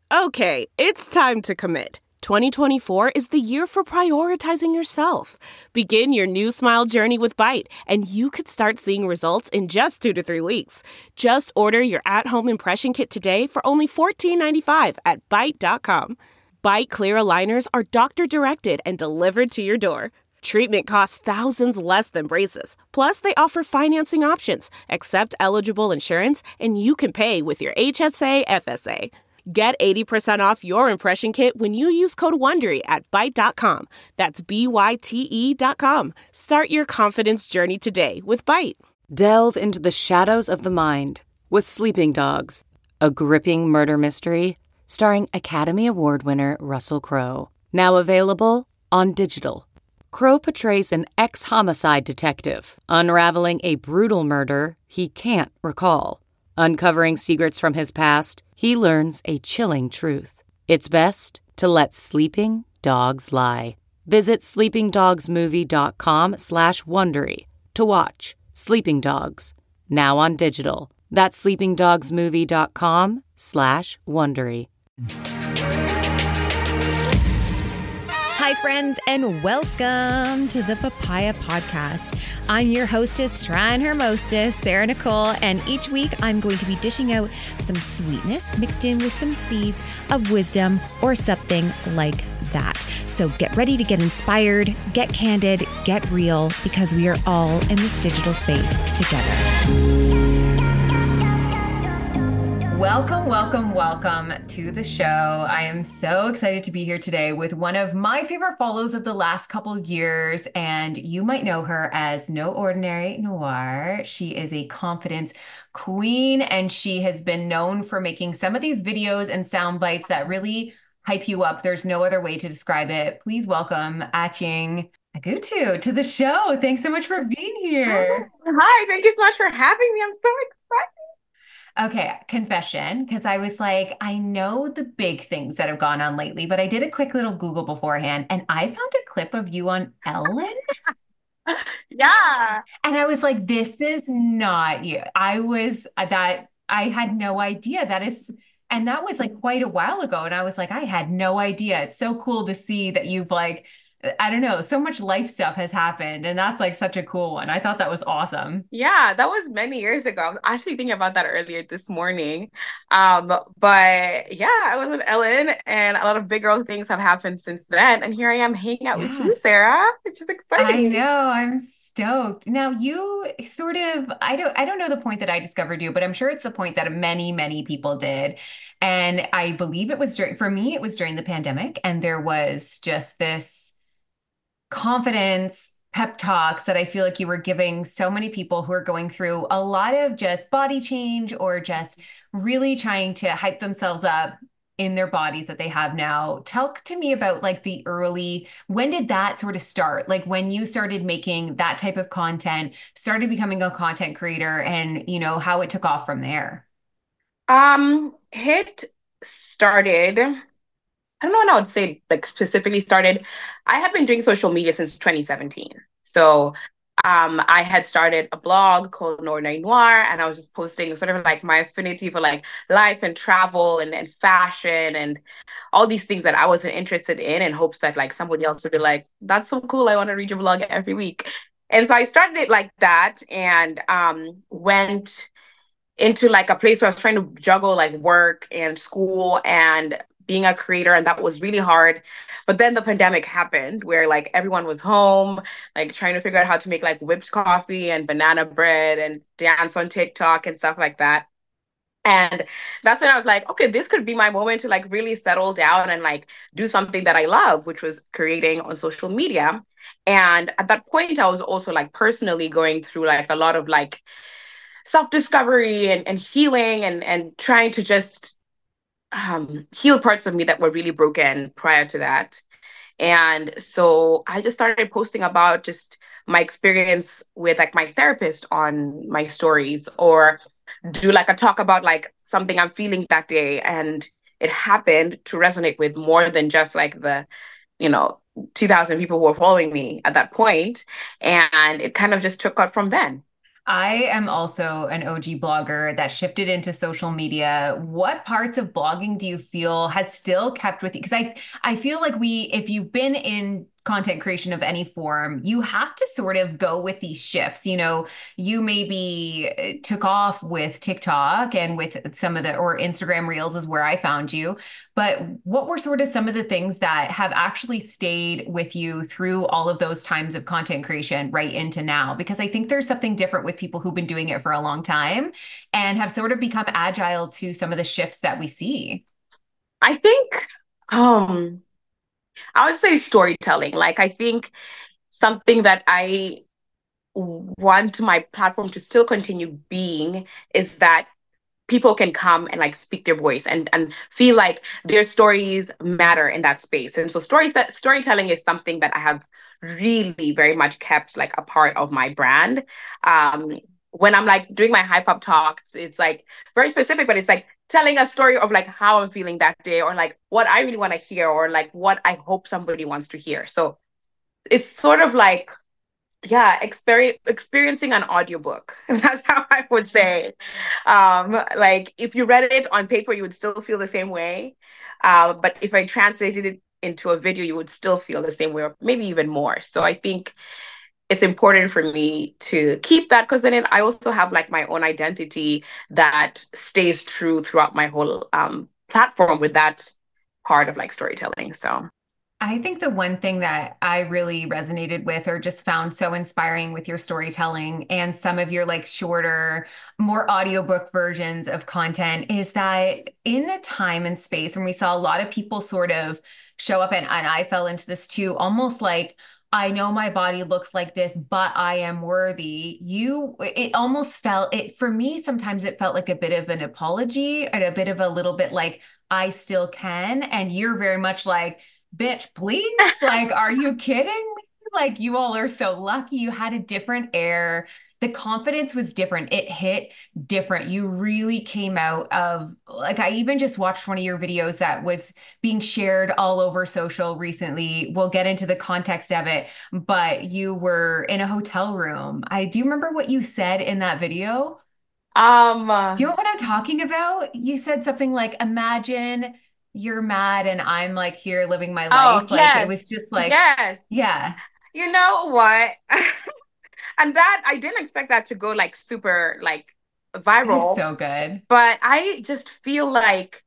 Okay, it's time to commit. 2024 is the year for prioritizing yourself. Begin your new smile journey with Byte, and you could start seeing results in just 2 to 3 weeks. Just order your at-home impression kit today for only $14.95 at Byte.com. Byte Clear aligners are doctor-directed and delivered to your door. Treatment costs thousands less than braces. Plus, they offer financing options, accept eligible insurance, and you can pay with your HSA FSA. Get 80% off your impression kit when you use code WONDERY at Byte.com. That's BYTE.com. Start your confidence journey today with Byte. Delve into the shadows of the mind with Sleeping Dogs, a gripping murder mystery starring Academy Award winner Russell Crowe. Now available on digital. Crowe portrays an ex-homicide detective unraveling a brutal murder he can't recall. Uncovering secrets from his past, he learns a chilling truth. It's best to let sleeping dogs lie. Visit sleepingdogsmovie.com/Wondery to watch Sleeping Dogs, now on digital. That's sleepingdogsmovie.com/Wondery. Hi, friends, and welcome to the Papaya Podcast. I'm your hostess, trying her mostest, Sarah Nicole, and each week I'm going to be dishing out some sweetness mixed in with some seeds of wisdom or something like that. So get ready to get inspired, get candid, get real, because we are all in this digital space together. Welcome to the show. I am so excited to be here today with one of my favorite follows of the last couple years, and you might know her as No Ordinary Noir. She is a confidence queen, and she has been known for making some of these videos and sound bites that really hype you up. There's no other way to describe it. Please welcome Aching Agutu to the show. Thanks so much for being here. Hi, thank you so much for having me. I'm so excited. Okay, confession, because I was like, I know the big things that have gone on lately, but I did a quick little Google beforehand, and I found a clip of you on Ellen. Yeah. And I was like, this is not you. I had no idea and that was like quite a while ago. And I was like, I had no idea. It's so cool to see that you've I don't know, so much life stuff has happened. And that's like such a cool one. I thought that was awesome. Yeah, that was many years ago. I was actually thinking about that earlier this morning. But yeah, I was with Ellen, and a lot of big girl things have happened since then. And here I am hanging out with you, Sarah, which is exciting. I know, I'm stoked. Now you sort of, I don't know the point that I discovered you, but I'm sure it's the point that many people did. And I believe it was for me, it was during the pandemic. And there was just this confidence pep talks that I feel like you were giving so many people who are going through a lot of just body change or just really trying to hype themselves up in their bodies that they have now. Talk to me about like when did that sort of start? Like when you started making that type of content, started becoming a content creator, and how it took off from there. It started, I don't know when I would say like specifically started. I have been doing social media since 2017. So I had started a blog called No Ordinary Noir, and I was just posting sort of like my affinity for like life and travel and fashion and all these things that I wasn't interested in hopes that like somebody else would be like, that's so cool, I want to read your blog every week. And so I started it like that, and went into like a place where I was trying to juggle like work and school and being a creator, and that was really hard. But then the pandemic happened where like everyone was home, like trying to figure out how to make like whipped coffee and banana bread and dance on TikTok and stuff like that. And that's when I was like, okay, this could be my moment to like really settle down and like do something that I love, which was creating on social media. And at that point, I was also like personally going through like a lot of like self-discovery and healing and trying to just heal parts of me that were really broken prior to that. And so I just started posting about just my experience with like my therapist on my stories, or do like a talk about like something I'm feeling that day. And it happened to resonate with more than just like the, 2,000 people who were following me at that point. And it kind of just took off from then. I am also an OG blogger that shifted into social media. What parts of blogging do you feel has still kept with you? Because I feel like if you've been in content creation of any form, you have to sort of go with these shifts. You maybe took off with TikTok and with some of or Instagram Reels is where I found you. But what were sort of some of the things that have actually stayed with you through all of those times of content creation right into now? Because I think there's something different with people who've been doing it for a long time and have sort of become agile to some of the shifts that we see. I think I would say storytelling. Like I think something that I want my platform to still continue being is that people can come and like speak their voice and feel like their stories matter in that space. And so storytelling is something that I have really very much kept like a part of my brand. When I'm like doing my hype up talks, it's like very specific, but it's like telling a story of like how I'm feeling that day or like what I really want to hear or like what I hope somebody wants to hear. So it's sort of like yeah, experiencing an audiobook. That's how I would say. Like if you read it on paper, you would still feel the same way. But if I translated it into a video, you would still feel the same way, or maybe even more. So I think it's important for me to keep that because then I also have like my own identity that stays true throughout my whole platform with that part of like storytelling. So I think the one thing that I really resonated with or just found so inspiring with your storytelling and some of your like shorter, more audiobook versions of content is that in a time and space when we saw a lot of people sort of show up and I fell into this too, almost like I know my body looks like this, but I am worthy. It almost felt it for me. Sometimes it felt like a bit of an apology and a bit of a little bit like I still can. And you're very much like, bitch, please. Like, are you kidding me? Like, you all are so lucky. You had a different air. The confidence was different. It hit different. You really came out of, like, I even just watched one of your videos that was being shared all over social recently. We'll get into the context of it, but you were in a hotel room. I do remember what you said in that video. Do you know what I'm talking about? You said something like, imagine you're mad and I'm like here living my oh life. Like it yes, was just like, yes. yeah, You know what? And that I didn't expect that to go like super like it was viral, so good. but I just feel like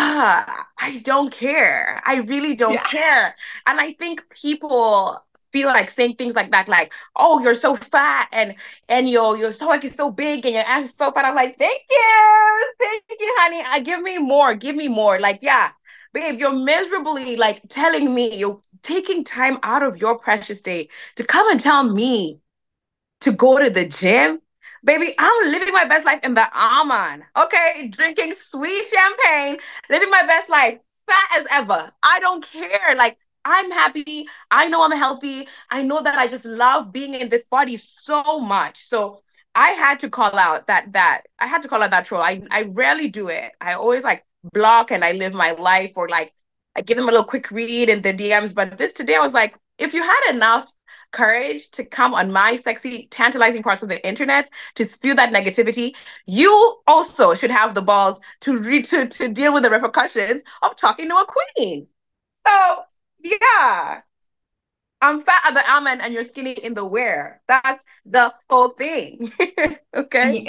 I don't care. I really don't Yeah. care. And I think people feel like saying things like, oh, you're so fat and your stomach is so big and your ass is so fat. I'm like, thank you, honey. Give me more, give me more. Like, yeah, babe, you're miserably like telling me you're taking time out of your precious day to come and tell me to go to the gym. Baby, I'm living my best life in the Aman. Okay, drinking sweet champagne, living my best life, fat as ever. I don't care. Like, I'm happy. I know I'm healthy. I know that I just love being in this body so much. So I had to call out that I had to call out that troll. I rarely do it. I always like block and I live my life or like I give them a little quick read in the DMs. But this today I was like, if you had enough courage to come on my sexy, tantalizing parts of the internet to spew that negativity, you also should have the balls to deal with the repercussions of talking to a queen. So yeah, I'm fat at the almond and you're skinny in the wear. That's the whole thing. Okay.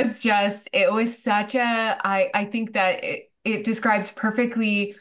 It was such I think that it describes perfectly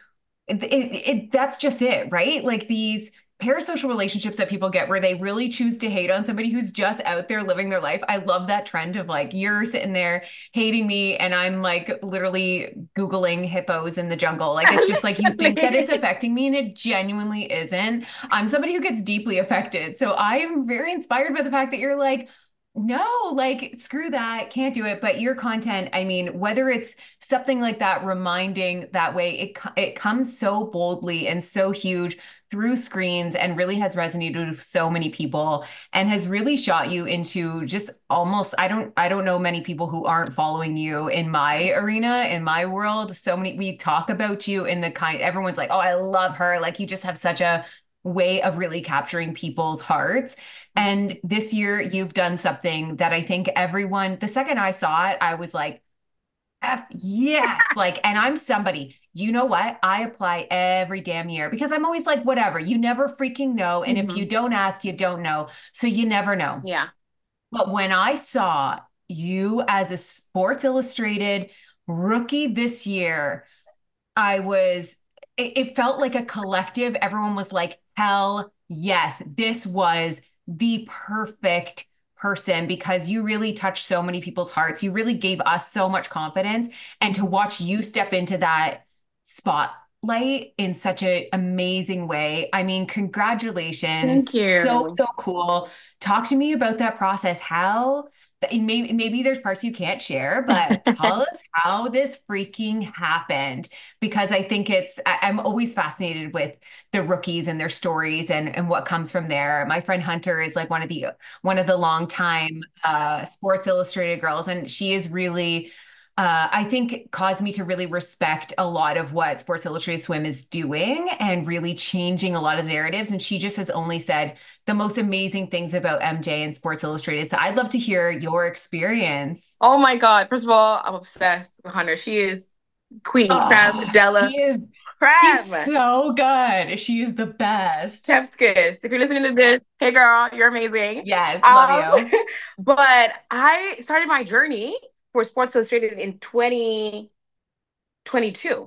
that's just it, right? Like these parasocial relationships that people get where they really choose to hate on somebody who's just out there living their life. I love that trend of like, you're sitting there hating me and I'm like literally Googling hippos in the jungle. Like, it's just like, you think that it's affecting me and it genuinely isn't. I'm somebody who gets deeply affected. So I am very inspired by the fact that you're like, no, like screw that, can't do it. But your content, I mean, whether it's something like that, reminding that way, it comes so boldly and so huge through screens and really has resonated with so many people and has really shot you into just almost I don't know many people who aren't following you in my arena, in my world. So many we talk about you in the kind everyone's like, "Oh, I love her." Like you just have such a way of really capturing people's hearts. And this year, you've done something that I think everyone, the second I saw it, I was like, F yes. Like, and I'm somebody, you know what? I apply every damn year because I'm always like, whatever, you never freaking know. And if you don't ask, you don't know. So you never know. Yeah. But when I saw you as a Sports Illustrated rookie this year, it felt like a collective. Everyone was like, hell yes, this was the perfect person because you really touched so many people's hearts. You really gave us so much confidence. And to watch you step into that spotlight in such an amazing way. I mean, congratulations. Thank So, you. so cool. Talk to me about that process. How maybe there's parts you can't share, but tell us how this freaking happened because I think I'm always fascinated with the rookies and their stories and what comes from there. My friend Hunter is like one of the longtime Sports Illustrated girls, and she is really I think caused me to really respect a lot of what Sports Illustrated Swim is doing and really changing a lot of narratives. And she just has only said the most amazing things about MJ and Sports Illustrated. So I'd love to hear your experience. Oh my God. First of all, I'm obsessed with Hunter. She is queen, creme, Oh, Della, she's creme. so good. She is the best. Chef's kiss. If you're listening to this, hey girl, you're amazing. Yes, love you. But I started my journey for Sports Illustrated in 2022.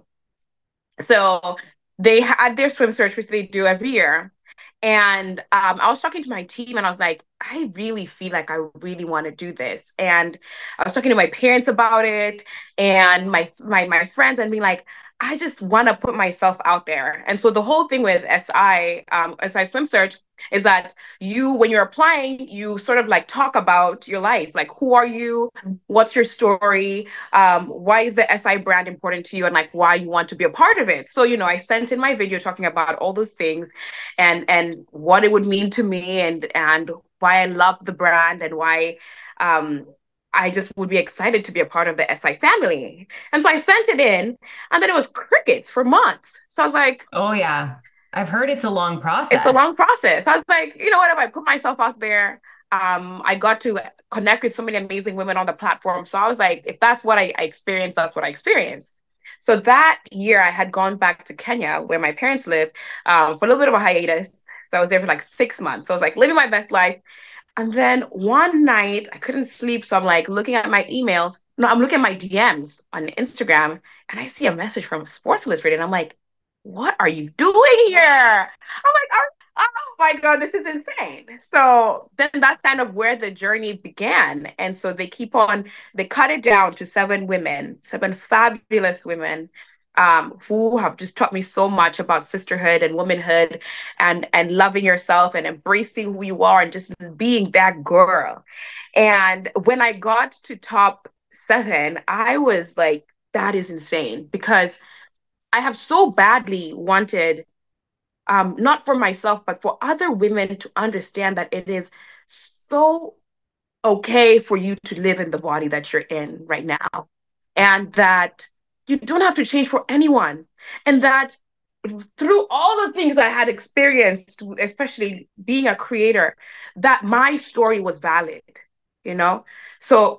So they had their swim search, which they do every year. And I was talking to my team and I was like, I really feel like I really want to do this. And I was talking to my parents about it and my friends and being like, I just want to put myself out there. And so the whole thing with SI Swim Search is that when you're applying, you sort of like talk about your life, like who are you, what's your story, why is the SI brand important to you, and like why you want to be a part of it. So I sent in my video talking about all those things, and what it would mean to me, and why I love the brand, and why I just would be excited to be a part of the SI family. And so I sent it in, and then it was crickets for months. So I was like, Oh, yeah. I've heard it's a long it's a process. long process. I was like, you know what? If I put myself out there, I got to connect with so many amazing women on the platform. So I was like, if that's what I experienced, that's what I experienced. So that year, I had gone back to Kenya, where my parents live, for a little bit of a hiatus. So I was there for like 6 months. So I was like living my best life. And then one night, I couldn't sleep. So I'm like looking at my emails. No, I'm looking at my DMs on Instagram, and I see a message from Sports Illustrated. And I'm like, what are you doing here? I'm like, oh my God, this is insane. So then that's kind of where the journey began. And so they cut it down to 7 women, 7 fabulous women, who have just taught me so much about sisterhood and womanhood, and loving yourself and embracing who you are and just being that girl. And when I got to top 7, I was like, that is insane, because I have so badly wanted, not for myself, but for other women to understand that it is so okay for you to live in the body that you're in right now, and that you don't have to change for anyone. And that through all the things I had experienced, especially being a creator, that my story was valid, you know? So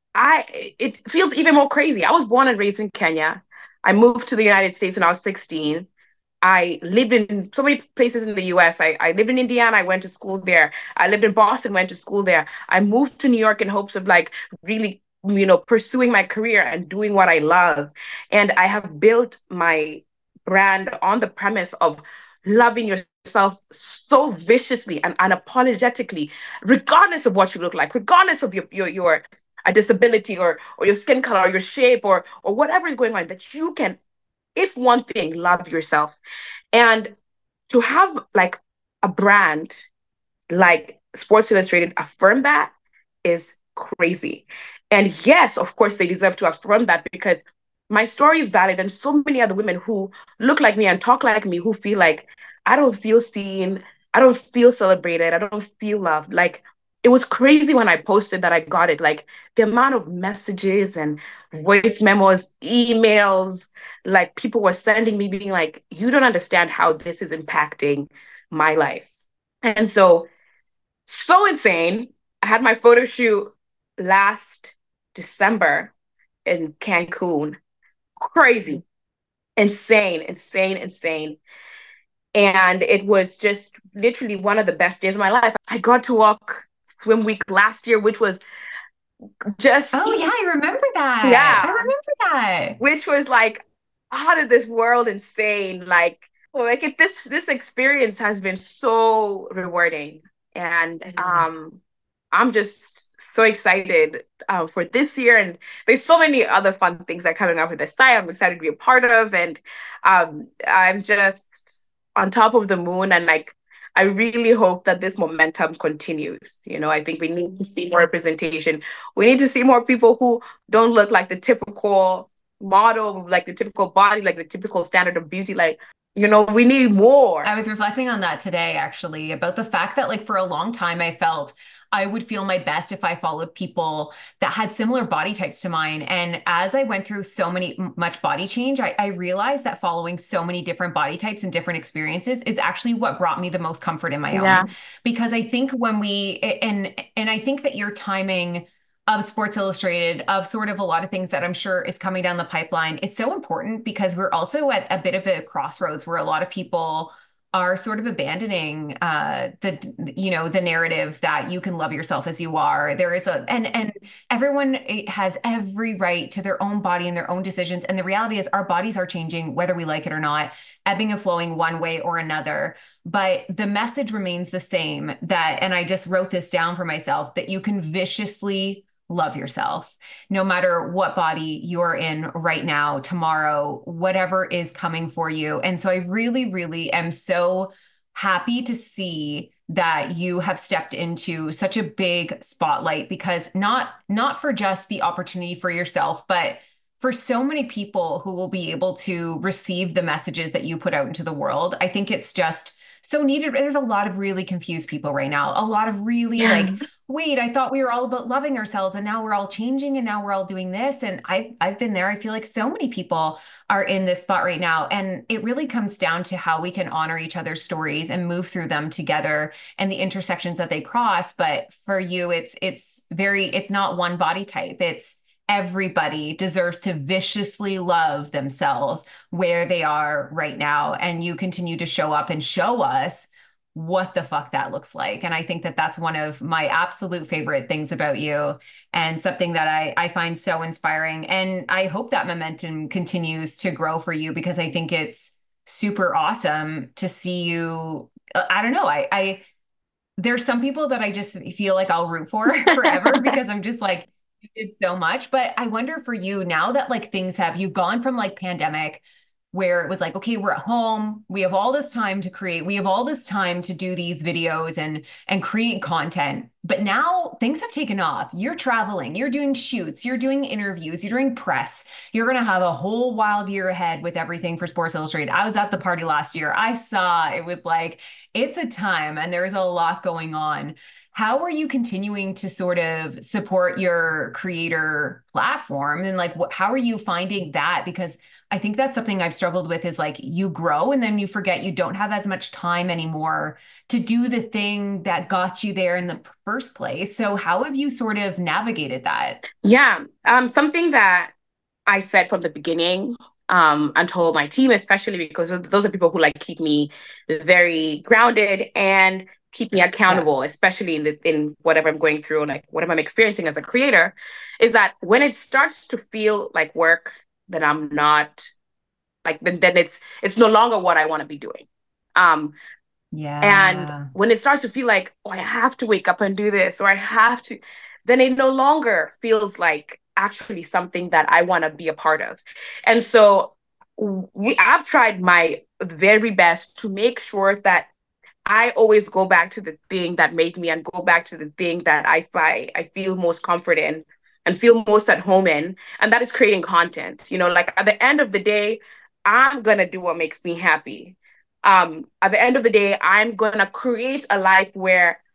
it feels even more crazy. I was born and raised in Kenya. I moved to the United States when I was 16. I lived in so many places in the US. I lived in Indiana. I went to school there. I lived in Boston, went to school there. I moved to New York in hopes of like really, pursuing my career and doing what I love. And I have built my brand on the premise of loving yourself so viciously and unapologetically, regardless of what you look like, regardless of your a disability, or your skin color, or your shape, or whatever is going on, that you can, if one thing, love yourself. And to have like a brand like Sports Illustrated affirm that is crazy. And yes, of course, they deserve to affirm that, because my story is valid, and so many other women who look like me and talk like me, who feel like I don't feel seen, I don't feel celebrated, I don't feel loved. Like, it was crazy when I posted that I got it. Like, the amount of messages and voice memos, emails, like people were sending me being like, you don't understand how this is impacting my life. And so insane. I had my photo shoot last December in Cancun. Crazy, insane, insane, insane. And it was just literally one of the best days of my life. I got to walk swim week last year, which was just, Oh yeah, I remember that. I yeah, remember that. which was like out of this world insane. This experience has been so rewarding. And I'm just so excited for this year. And there's so many other fun things that are coming up with this site I'm excited to be a part of. And I'm just on top of the moon. And like, I really hope that this momentum continues. You know, I think we need to see more representation. We need to see more people who don't look like the typical model, like the typical body, like the typical standard of beauty. Like, you know, we need more. I was reflecting on that today, actually, about the fact that, like, for a long time, I felt I would feel my best if I followed people that had similar body types to mine. And as I went through much body change, I realized that following so many different body types and different experiences is actually what brought me the most comfort in my Yeah. own. Because I think and I think that your timing of Sports Illustrated, of sort of a lot of things that I'm sure is coming down the pipeline is so important because we're also at a bit of a crossroads where a lot of people are sort of abandoning the narrative that you can love yourself as you are. There is and everyone has every right to their own body and their own decisions. And the reality is our bodies are changing whether we like it or not, ebbing and flowing one way or another. But the message remains the same, that, and I just wrote this down for myself, that you can viciously love yourself no matter what body you're in right now, tomorrow, whatever is coming for you. And so I really, really am so happy to see that you have stepped into such a big spotlight, because not for just the opportunity for yourself, but for so many people who will be able to receive the messages that you put out into the world. I think it's just so needed. There's a lot of really confused people right now, a lot of really Yeah. like, wait, I thought we were all about loving ourselves and now we're all changing and now we're all doing this. And I've been there. I feel like so many people are in this spot right now. And it really comes down to how we can honor each other's stories and move through them together and the intersections that they cross. But for you, it's not one body type. It's everybody deserves to viciously love themselves where they are right now. And you continue to show up and show us what the fuck that looks like. And I think that that's one of my absolute favorite things about you, and something that I find so inspiring. And I hope that momentum continues to grow for you, because I think it's super awesome to see you. I don't know. There's some people that I just feel like I'll root for forever because I'm just like, you did so much. But I wonder for you now that like you've gone from like pandemic where it was like, okay, we're at home, we have all this time to create, we have all this time to do these videos and create content. But now things have taken off. You're traveling, you're doing shoots, you're doing interviews, you're doing press. You're going to have a whole wild year ahead with everything for Sports Illustrated. I was at the party last year. I saw it was like, it's a time and there's a lot going on. How are you continuing to sort of support your creator platform? And like, how are you finding that? Because I think that's something I've struggled with, is like you grow and then you forget you don't have as much time anymore to do the thing that got you there in the first place. So how have you sort of navigated that? Yeah. Something that I said from the beginning, and told my team, especially because those are people who like keep me very grounded and keep me Yeah. accountable, especially in whatever I'm going through, like whatever I'm experiencing as a creator, is that when it starts to feel like work, then I'm not like then it's no longer what I want to be doing. Um, and Yeah. when it starts to feel like, oh, I have to wake up and do this, or I have to, then it no longer feels like actually something that I want to be a part of. And so I've tried my very best to make sure that I always go back to the thing that made me, and go back to the thing that I feel most comfort in and feel most at home in, and that is creating content. You know, like at the end of the day, I'm gonna do what makes me happy. At the end of the day, I'm gonna create a life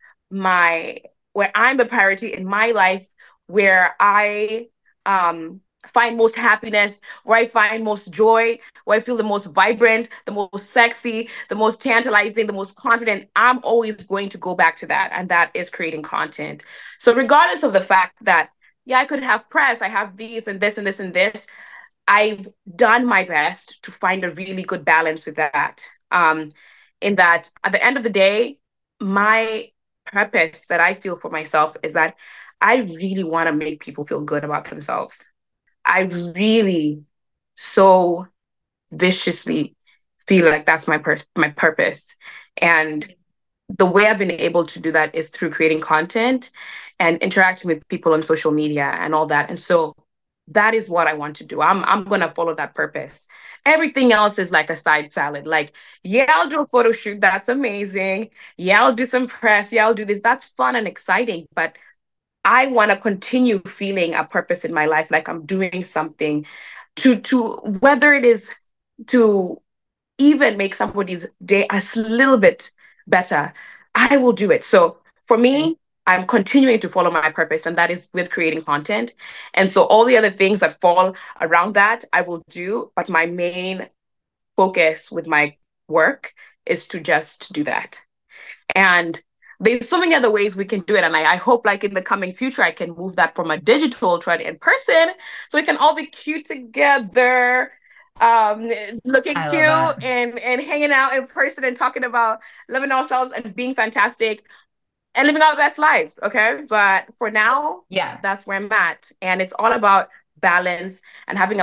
my where I'm the priority in my life, where I find most happiness, where I find most joy, where I feel the most vibrant, the most sexy, the most tantalizing, the most confident, I'm always going to go back to that. And that is creating content. So, regardless of the fact that, yeah, I could have press, I have these and this and this and this, I've done my best to find a really good balance with that. In that, at the end of the day, my purpose that I feel for myself is that I really want to make people feel good about themselves. I really so viciously feel like that's my purpose. And the way I've been able to do that is through creating content and interacting with people on social media and all that. And so that is what I want to do. I'm gonna follow that purpose. Everything else is like a side salad. Like, yeah, I'll do a photo shoot. That's amazing. Yeah, I'll do some press. Yeah, I'll do this. That's fun and exciting. But I want to continue feeling a purpose in my life, like I'm doing something to whether it is to even make somebody's day a little bit better, I will do it. So for me, I'm continuing to follow my purpose, and that is with creating content. And so all the other things that fall around that, I will do. But my main focus with my work is to just do that. And there's so many other ways we can do it. And I hope like in the coming future, I can move that from a digital to an in-person so we can all be cute together, um, looking I cute love that. and hanging out in person and talking about loving ourselves and being fantastic and living our best lives. Okay. But for now, Yeah. that's where I'm at. And it's all about balance and having a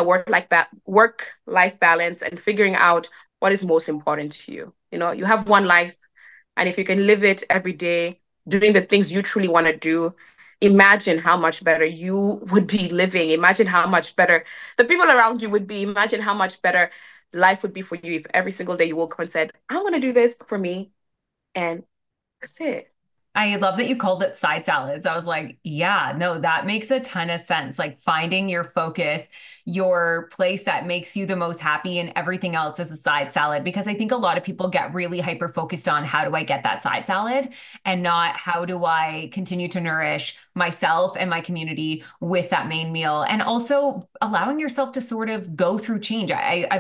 work life balance and figuring out what is most important to you. You know, you have one life, and if you can live it every day, doing the things you truly want to do, imagine how much better you would be living. Imagine how much better the people around you would be. Imagine how much better life would be for you if every single day you woke up and said, I'm going to do this for me. And that's it. I love that you called it side salads. I was like, yeah, no, that makes a ton of sense. Like finding your focus, your place that makes you the most happy, and everything else is a side salad. Because I think a lot of people get really hyper focused on how do I get that side salad and not how do I continue to nourish myself and my community with that main meal. And also allowing yourself to sort of go through change.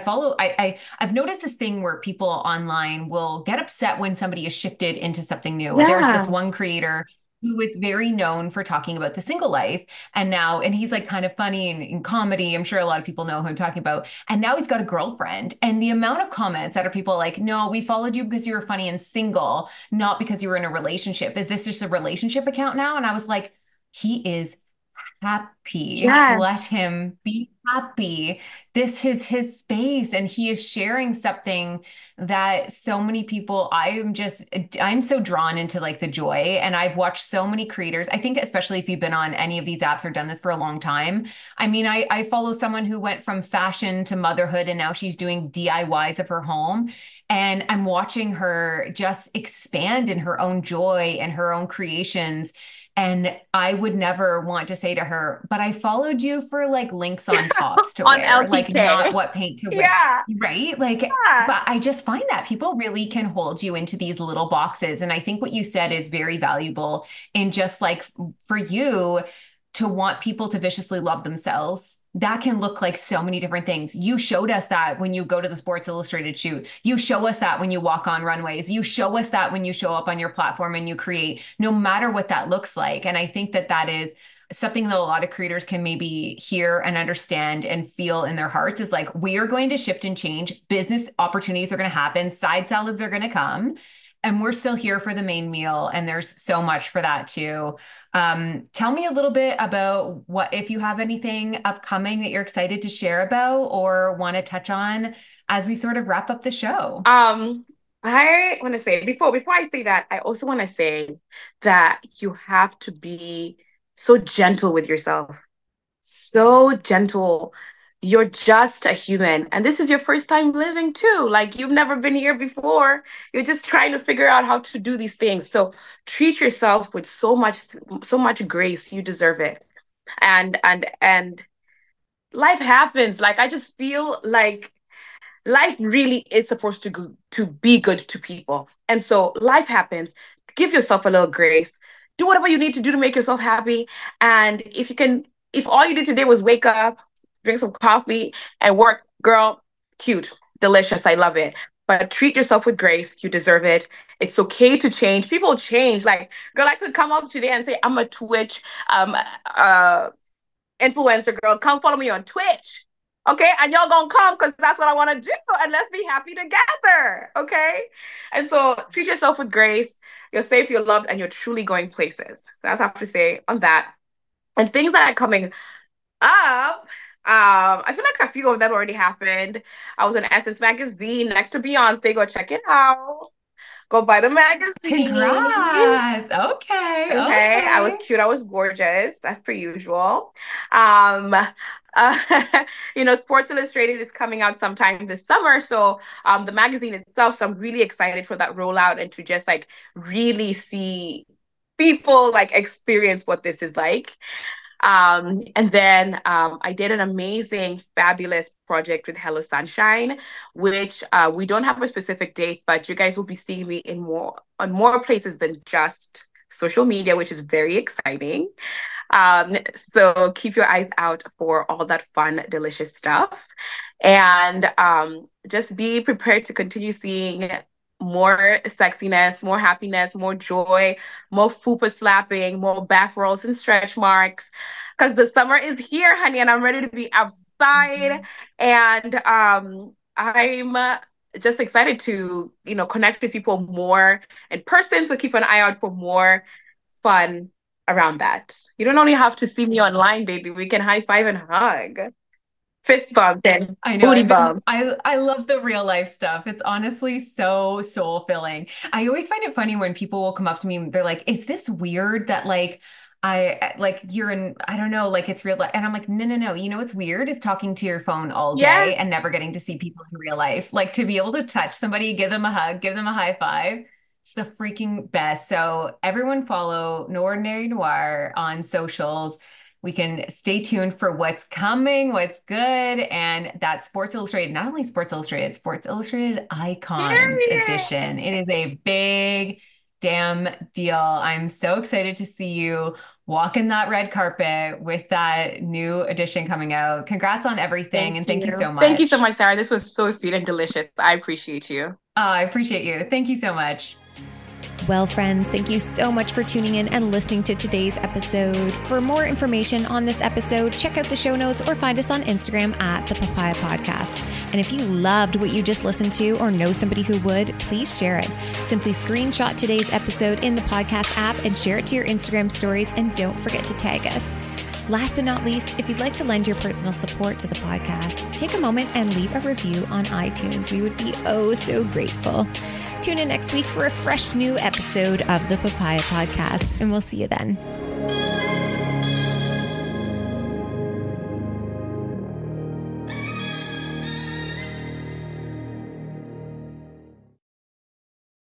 I've noticed this thing where people online will get upset when somebody is shifted into something new. There's this Yeah. one creator who is very known for talking about the single life. And he's like kind of funny and in comedy. I'm sure a lot of people know who I'm talking about. And now he's got a girlfriend. And the amount of comments that are people like, no, we followed you because you were funny and single, not because you were in a relationship. Is this just a relationship account now? And I was like, he is happy. Let Yes. him be happy. This is his space, and he is sharing something that so many people, I'm so drawn into like the joy. And I've watched so many creators. I think, especially if you've been on any of these apps or done this for a long time. I mean, I follow someone who went from fashion to motherhood, and now she's doing DIYs of her home. And I'm watching her just expand in her own joy and her own creations. And I would never want to say to her, but I followed you for like links on tops to On wear, like not LTK. what paint to wear. Yeah. Right. Like, Yeah. but I just find that people really can hold you into these little boxes. And I think what you said is very valuable in just like for you to want people to viciously love themselves. That can look like so many different things. You showed us that when you go to the Sports Illustrated shoot. You show us that when you walk on runways. You show us that when you show up on your platform and you create, no matter what that looks like. And I think that that is something that a lot of creators can maybe hear and understand and feel in their hearts is like, we are going to shift and change. Business opportunities are going to happen. Side salads are going to come. And we're still here for the main meal. And there's so much for that too. Tell me a little bit about what, if you have anything upcoming that you're excited to share about or want to touch on as we sort of wrap up the show. Um, I want to say before I say that, I also want to say that you have to be so gentle with yourself. So gentle. You're just a human, and this is your first time living too. Like you've never been here before. You're just trying to figure out how to do these things. So treat yourself with so much grace. You deserve it. And life happens. Like I just feel like life really is supposed to be good to people. And so life happens. Give yourself a little grace. Do whatever you need to do to make yourself happy. And if all you did today was wake up, drink some coffee, and work. Girl, cute, delicious. I love it. But treat yourself with grace. You deserve it. It's okay to change. People change. Like, girl, I could come up today and say, I'm a Twitch influencer, girl. Come follow me on Twitch. Okay, and y'all gonna come because that's what I want to do, and let's be happy together. Okay, and so treat yourself with grace. You're safe, you're loved, and you're truly going places. So that's what I have to say on that. And things that are coming up, I feel like a few of them already happened. I was in Essence magazine next to Beyonce. Go check it out. Go buy the magazine. Congrats. Okay. I was cute. I was gorgeous. That's per usual. Um, Sports Illustrated is coming out sometime this summer. So the magazine itself, so I'm really excited for that rollout and to just like really see people like experience what this is like. And then I did an amazing, fabulous project with Hello Sunshine, which we don't have a specific date, but you guys will be seeing me on more places than just social media, which is very exciting. So keep your eyes out for all that fun, delicious stuff. And just be prepared to continue seeing more sexiness, more happiness, more joy, more fupa slapping, more back rolls and stretch marks. Because the summer is here, honey, and I'm ready to be outside. And I'm just excited to, connect with people more in person. So keep an eye out for more fun around that. You don't only have to see me online, baby. We can high five and hug. Fist bump and booty bump. I love the real life stuff. It's honestly so soul filling. I always find it funny when people will come up to me and they're like, is this weird that like you're in, I don't know, like it's real life. And I'm like, no. You know what's weird is talking to your phone all day and never getting to see people in real life. Like to be able to touch somebody, give them a hug, give them a high five. It's the freaking best. So everyone follow No Ordinary Noir on socials. We can stay tuned for what's coming, what's good. And that Sports Illustrated, not only Sports Illustrated Icons edition. It is a big damn deal. I'm so excited to see you walking that red carpet with that new edition coming out. Congrats on everything. Thank you so much. Thank you so much, Sarah. This was so sweet and delicious. I appreciate you. I appreciate you. Thank you so much. Well, friends, thank you so much for tuning in and listening to today's episode. For more information on this episode, check out the show notes or find us on Instagram at The Papaya Podcast. And if you loved what you just listened to or know somebody who would, please share it. Simply screenshot today's episode in the podcast app and share it to your Instagram stories, and don't forget to tag us. Last but not least, if you'd like to lend your personal support to the podcast, take a moment and leave a review on iTunes. We would be oh so grateful. Tune in next week for a fresh new episode of the Papaya Podcast, and we'll see you then.